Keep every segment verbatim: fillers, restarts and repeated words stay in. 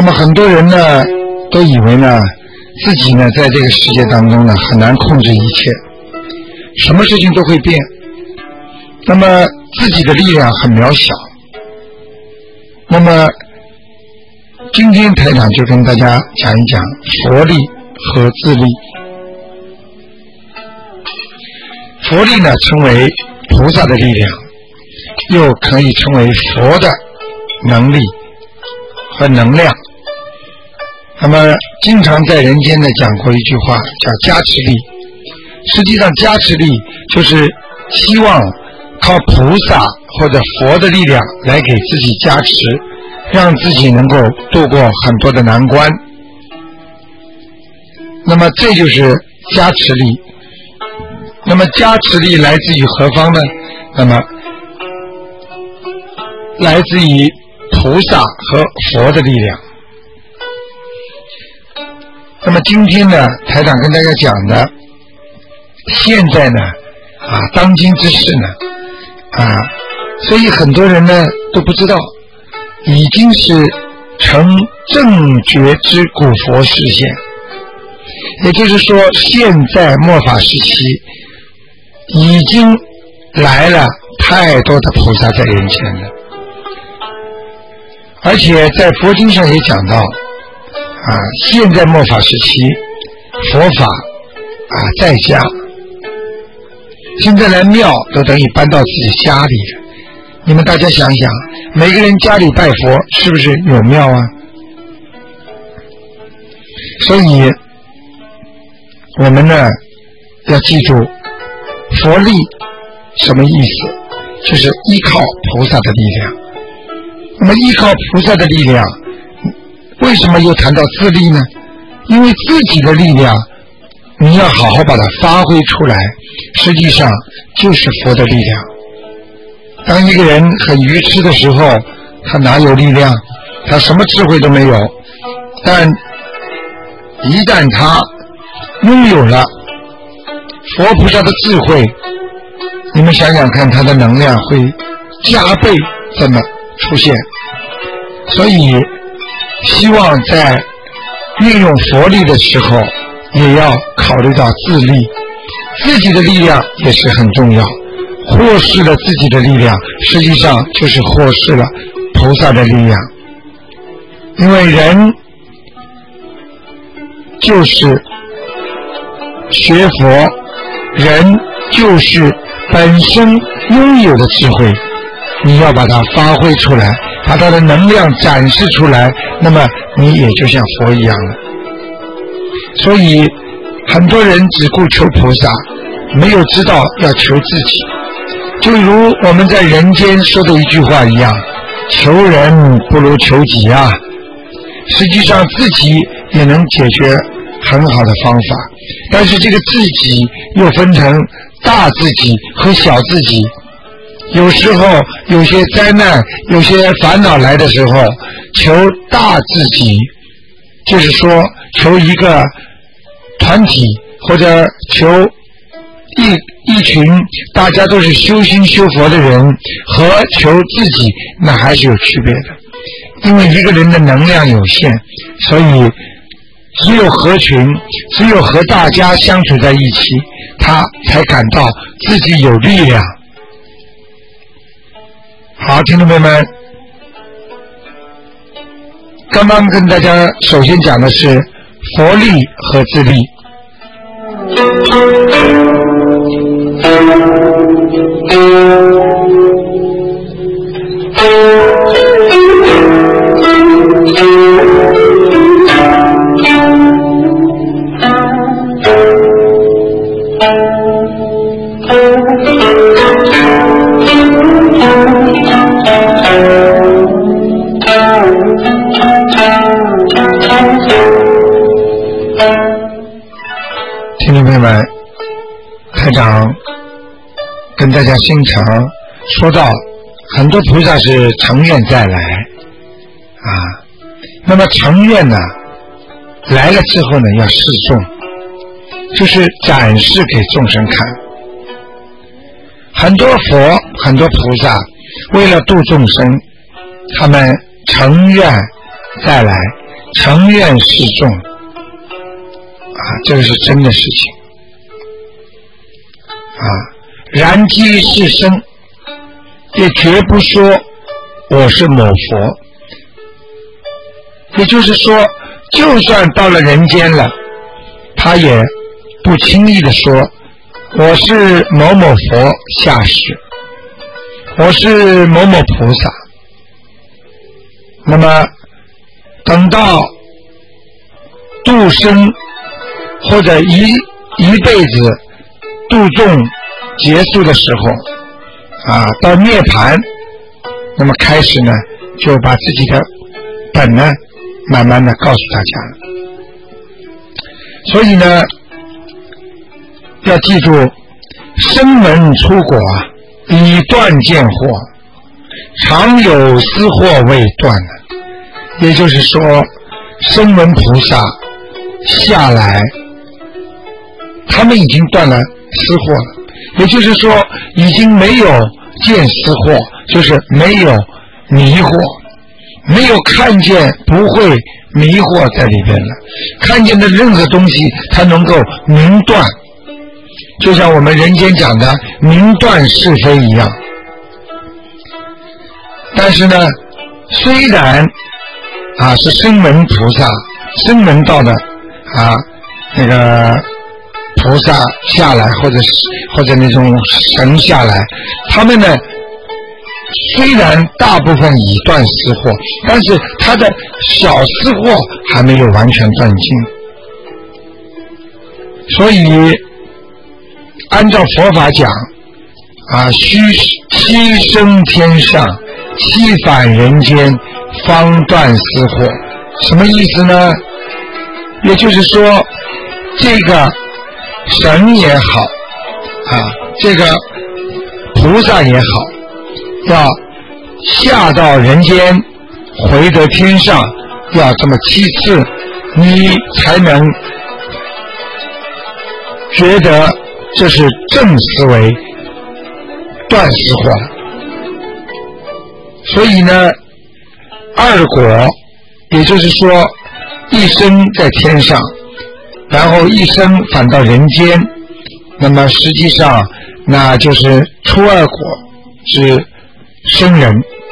么很多人呢都以为呢自己呢在这个世界当中呢很难控制一切，什么事情都会变，那么自己的力量很渺小。那么今天台长就跟大家讲一讲佛力和自力。佛力呢称为菩萨的力量，又可以称为佛的能力和能量。那么经常在人间呢讲过一句话叫加持力，实际上加持力就是希望靠菩萨或者佛的力量来给自己加持，让自己能够度过很多的难关。那么这就是加持力。那么加持力来自于何方呢？那么来自于菩萨和佛的力量。那么今天呢台长跟大家讲的，现在呢啊当今之事呢啊，所以很多人呢都不知道，已经是成正觉之古佛示现。也就是说现在末法时期已经来了太多的菩萨在人间了，而且在佛经上也讲到啊，现在末法时期佛法啊在家，现在来庙都等于搬到自己家里了。你们大家想想，每个人家里拜佛是不是有庙啊？所以我们呢要记住佛力什么意思，就是依靠菩萨的力量。那么依靠菩萨的力量，为什么又谈到自力呢？因为自己的力量你要好好把它发挥出来，实际上就是佛的力量。当一个人很愚痴的时候，他哪有力量？他什么智慧都没有。但一旦他拥有了佛菩萨的智慧，你们想想看，他的能量会加倍这么出现。所以希望在运用佛力的时候也要考虑到自力，自己的力量也是很重要。获失了自己的力量，实际上就是获失了菩萨的力量。因为人就是学佛，人就是本身拥有的智慧，你要把它发挥出来，把它的能量展示出来，那么你也就像佛一样了。所以很多人只顾求菩萨，没有知道要求自己。就如我们在人间说的一句话一样，求人不如求己啊。实际上自己也能解决很好的方法，但是这个自己又分成大自己和小自己。有时候有些灾难，有些烦恼来的时候，求大自己，就是说求一个团体，或者求一一群大家都是修心修佛的人，和求自己那还是有区别的。因为一个人的能量有限，所以只有合群，只有和大家相处在一起，他才感到自己有力量。好，听众朋友们，刚刚跟大家首先讲的是佛力和自力。听众朋友们，台长跟大家经常说到，很多菩萨是成愿再来啊，那么成愿呢来了之后呢要示众，就是展示给众生看。很多佛很多菩萨为了度众生，他们成愿再来， 成愿示众啊，这个是真的事情啊。燃机是生，也绝不说我是某佛，也就是说就算到了人间了，他也不轻易的说我是某某佛下士，我是某某菩萨。那么等到度生或者一一辈子度众结束的时候啊，到涅槃，那么开始呢就把自己的本呢慢慢的告诉大家了。所以呢要记住，生门出果已断见惑，常有私惑未断呢。也就是说，声闻菩萨下来，他们已经断了私惑了，也就是说已经没有见私惑，就是没有迷惑，没有看见，不会迷惑在里边了。看见的任何东西他能够明断，就像我们人间讲的明断是非一样。但是呢，虽然啊是声闻菩萨声闻道的啊那个菩萨下来，或者或者那种神下来，他们呢虽然大部分已断私惑，但是他的小私惑还没有完全断尽。所以按照佛法讲啊，须牺牲天上，七返人间，方断私惑。什么意思呢？也就是说，这个神也好啊，这个菩萨也好，要下到人间，回得天上，要这么七次，你才能觉得这是正思维，断私惑了。所以呢，二果也就是说一生在天上，然后一生返到人间，那么实际上那就是初二果是生人。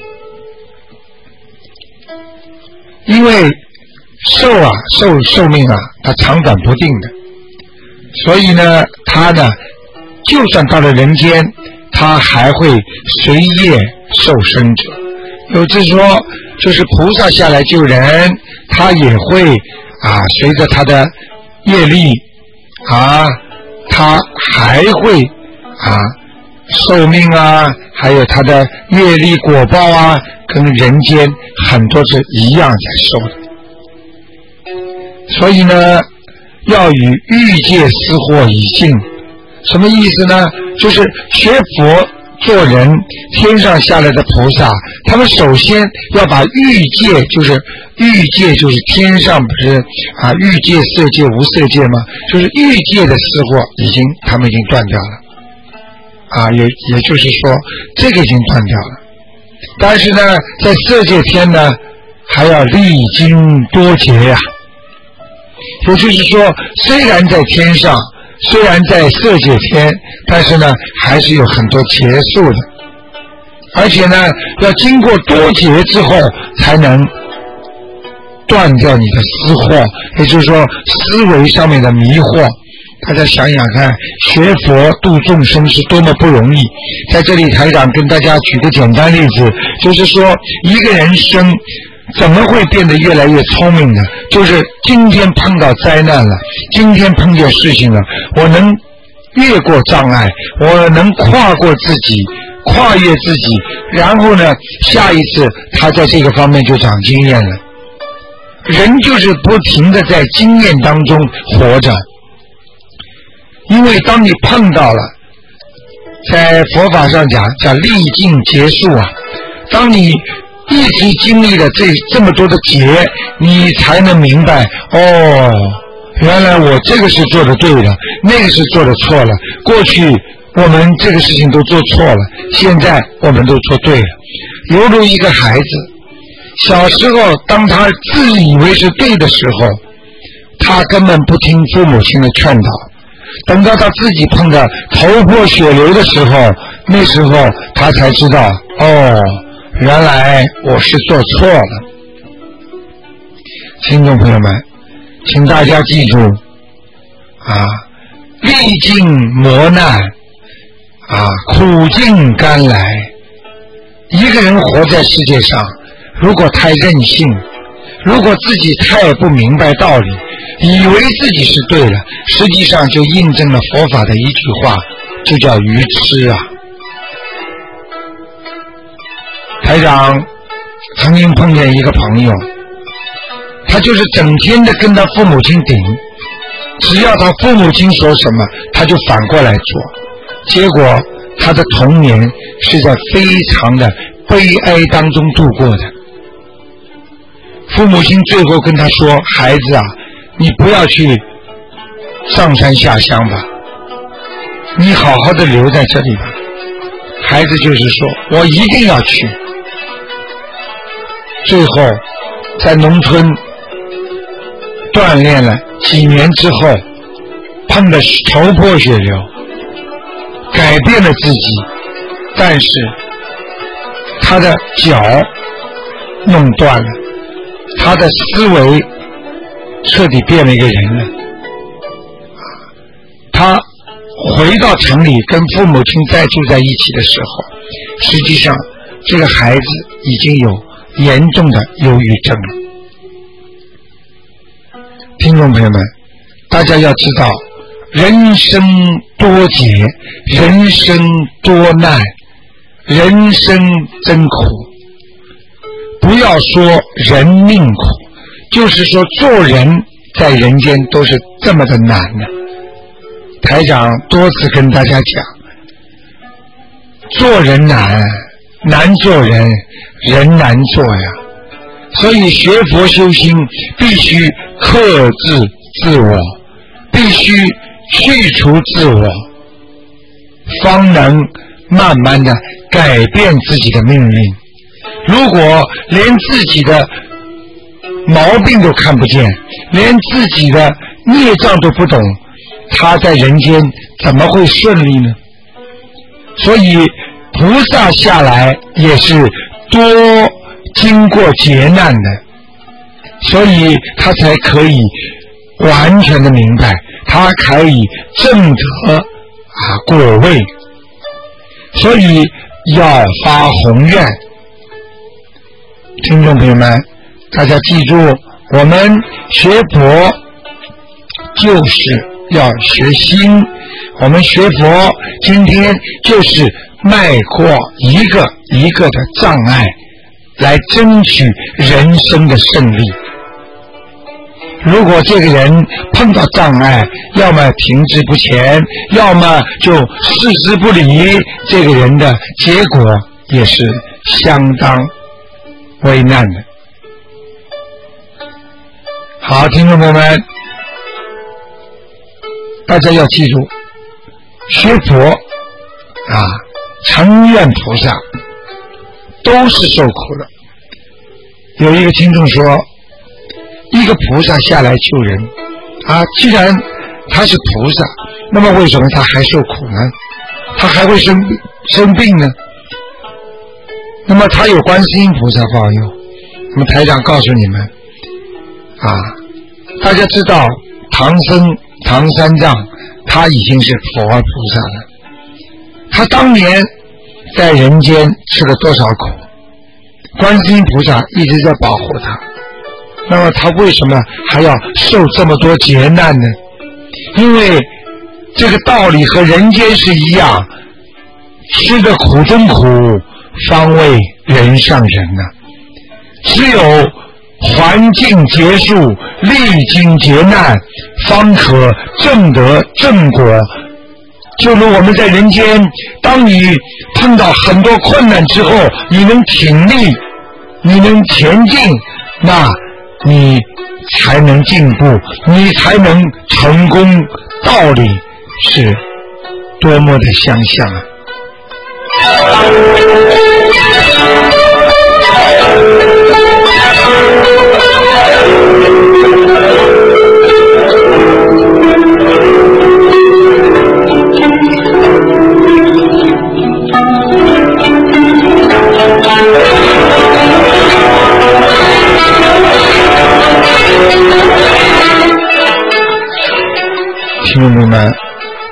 因为寿啊寿寿命啊它长短不定的，所以呢他呢就算到了人间，他还会随业受生者。有就是说就是菩萨下来救人，他也会啊随着他的业力啊，他还会啊寿命啊，还有他的业力果报啊，跟人间很多是一样在受的。所以呢要与欲界私惑以尽。什么意思呢？就是学佛做人，天上下来的菩萨，他们首先要把欲界，就是欲界就是天上不是啊欲界色界无色界吗？就是欲界的私惑已经他们已经断掉了啊，也也就是说这个已经断掉了。但是呢在色界天呢还要历经多劫呀、啊，也就是说虽然在天上，虽然在色界天，但是呢还是有很多劫数的，而且呢要经过多劫之后才能断掉你的私惑，也就是说思维上面的迷惑。大家想想看，学佛度众生是多么不容易。在这里台长跟大家举个简单例子，就是说一个人生怎么会变得越来越聪明呢？就是今天碰到灾难了，今天碰见事情了，我能越过障碍，我能跨过自己，跨越自己，然后呢下一次他在这个方面就长经验了。人就是不停地在经验当中活着，因为当你碰到了，在佛法上讲叫历尽劫数啊，当你一直经历了这这么多的劫，你才能明白，哦，原来我这个是做的对的，那个是做的错了，过去我们这个事情都做错了，现在我们都做对了。犹如一个孩子， 小时候当他自以为是对的时候，他根本不听父母亲的劝导，等到他自己碰到头破血流的时候，那时候他才知道，哦，原来我是做错了。听众朋友们，请大家记住啊，历尽磨难啊，苦尽甘来。一个人活在世界上，如果太任性，如果自己太不明白道理，以为自己是对了，实际上就印证了佛法的一句话，就叫愚痴啊。台长曾经碰见一个朋友，他就是整天的跟他父母亲顶，只要他父母亲说什么，他就反过来做，结果他的童年是在非常的悲哀当中度过的。父母亲最后跟他说，孩子啊，你不要去上山下乡吧，你好好的留在这里吧。孩子就是说，我一定要去。最后在农村锻炼了几年之后，碰得头破血流，改变了自己，但是他的脚弄断了，他的思维彻底变了一个人了。他回到城里跟父母亲再住在一起的时候，实际上这个孩子已经有严重的忧郁症了。听众朋友们，大家要知道，人生多劫，人生多难，人生真苦。不要说人命苦，就是说做人在人间都是这么的难的。台长多次跟大家讲，做人难，难做人，人难做呀。所以学佛修心必须克制自我，必须去除自我，方能慢慢的改变自己的命运。如果连自己的毛病都看不见，连自己的孽障都不懂，他在人间怎么会顺利呢？所以菩萨下来也是多经过劫难的，所以他才可以完全的明白，他可以证得啊果位。所以要发宏愿。听众朋友们，大家记住，我们学佛就是要学心，我们学佛今天就是迈过一个一个的障碍，来争取人生的胜利。如果这个人碰到障碍，要么停滞不前，要么就视之不理，这个人的结果也是相当危难的。好，听众朋友们，大家要记住，学佛啊，成愿菩萨都是受苦的。有一个听众说，一个菩萨下来救人啊，既然他是菩萨，那么为什么他还受苦呢？他还会生生病呢？那么他有观世音菩萨保佑。那么台长告诉你们啊，大家知道唐僧唐三藏他已经是佛菩萨了，他当年在人间吃了多少苦，观世音菩萨一直在保护他，那么他为什么还要受这么多劫难呢？因为这个道理和人间是一样，吃的苦中苦，方为人上人呐、啊。只有环境结束，历经劫难，方可证得正果。就如我们在人间，当你碰到很多困难之后，你能挺立，你能前进，那你才能进步，你才能成功。道理是多么的相像啊！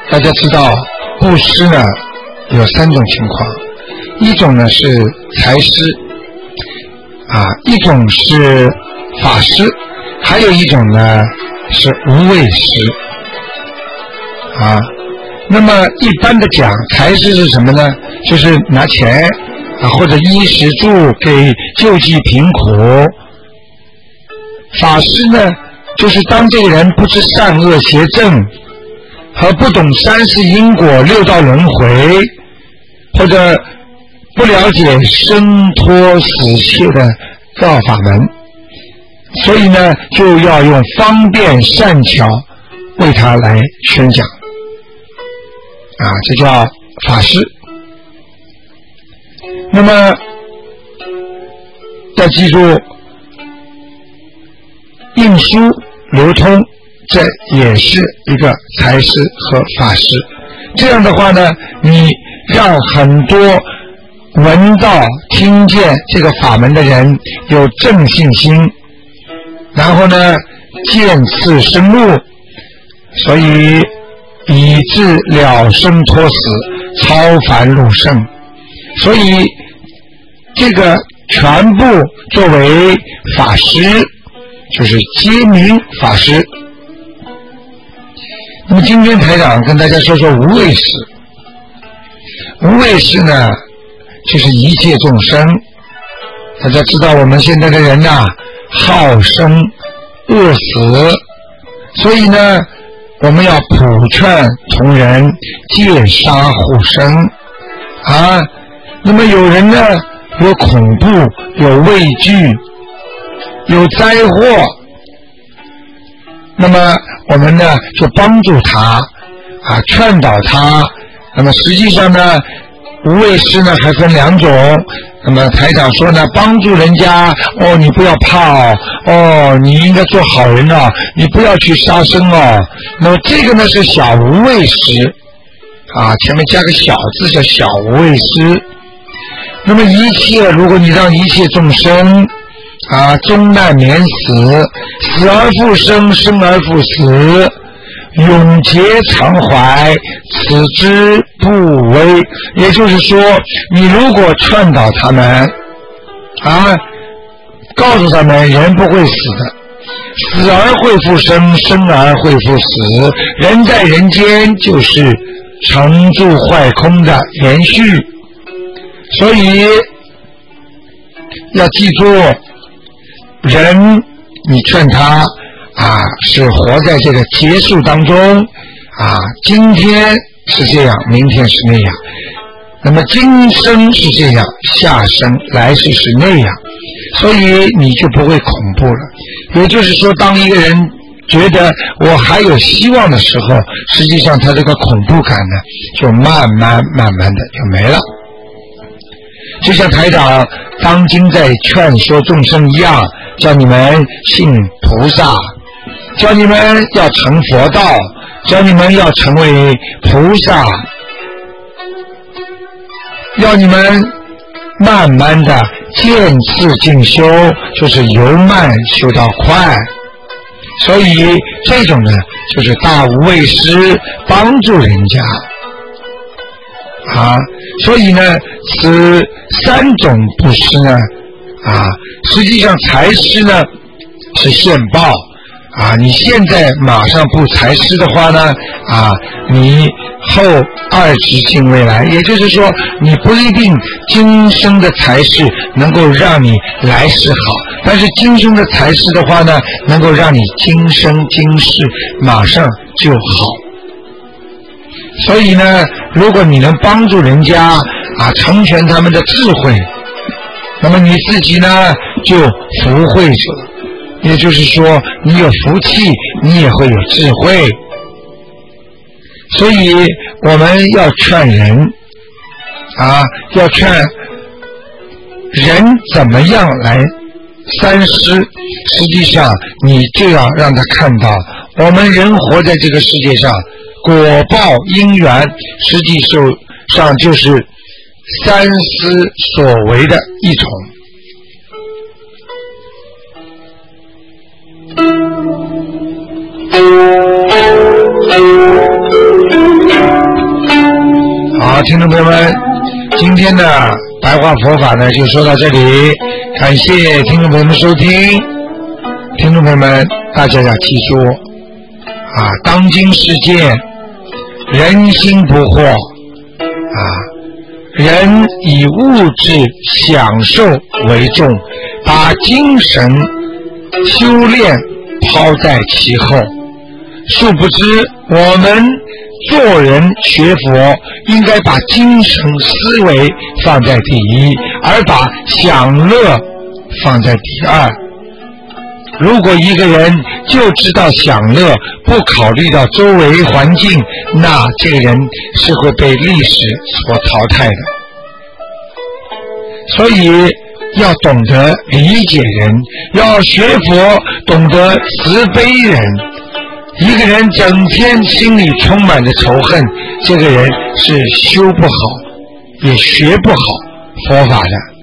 大家知道布施呢有三种情况，一种呢是财施啊，一种是法施，还有一种呢是无畏施啊。那么一般的讲，财施是什么呢？就是拿钱啊，或者衣食住给救济贫苦。法施呢，就是当这个人不知善恶邪正和不懂三世因果六道轮回，或者不了解生脱死切的道法门，所以呢就要用方便善巧为他来宣讲啊，这叫法施。那么要记住，印书流通这也是一个财施和法施。这样的话呢，你让很多闻到听见这个法门的人有正信心，然后呢见次生目，所以以致了生脱死，超凡入圣。所以这个全部作为法施，就是揭明法施。那么今天台长跟大家说说无畏施。无畏施呢，就是一切众生。大家知道我们现在的人呐、啊，好生恶死，所以呢我们要普劝同仁戒杀护生啊。那么有人呢有恐怖，有畏惧，有灾祸，那么我们呢就帮助他啊，劝导他。那么实际上呢，无畏施呢还分两种。那么台长说呢，帮助人家哦，你不要怕哦，哦，你应该做好人哦，你不要去杀生哦。那么这个呢是小无畏施啊，前面加个小字叫小无畏施。那么一切，如果你让一切众生啊终难免死，死而复生，生而复死，永结常怀，此之不为。也就是说，你如果劝导他们啊，告诉他们人不会死的，死而会复生，生而会复死，人在人间就是成住坏空的延续。所以要记住，人你劝他啊，是活在这个结束当中啊，今天是这样，明天是那样，那么今生是这样，下生来世是那样，所以你就不会恐怖了。也就是说，当一个人觉得我还有希望的时候，实际上他这个恐怖感呢就慢慢慢慢的就没了。就像台长当今在劝说众生一样，叫你们信菩萨，叫你们要成佛道，叫你们要成为菩萨，要你们慢慢的渐次进修，就是由慢修到快。所以这种呢就是大无畏施，帮助人家啊。所以呢此三种布施呢啊，实际上财施呢是现报啊，你现在马上不财施的话呢啊，你后二十进未来，也就是说你不一定今生的财施能够让你来世好，但是今生的财施的话呢，能够让你今生今世马上就好。所以呢，如果你能帮助人家啊，成全他们的智慧，那么你自己呢就福慧者，也就是说你有福气，你也会有智慧。所以我们要劝人啊，要劝人怎么样来三施，实际上你就要让他看到我们人活在这个世界上，果报因缘实际上就是三施所为的一种。 好，听众朋友们，今天的白话佛法呢就说到这里，感谢听众朋友们收听。听众朋友们，大家要记住啊，当今世界人心不惑啊，人以物质享受为重，把精神修炼抛在其后。殊不知我们做人学佛应该把精神思维放在第一，而把享乐放在第二。如果一个人就知道享乐，不考虑到周围环境，那这个人是会被历史所淘汰的。所以要懂得理解人，要学佛懂得慈悲人。一个人整天心里充满着仇恨，这个人是修不好也学不好佛法的。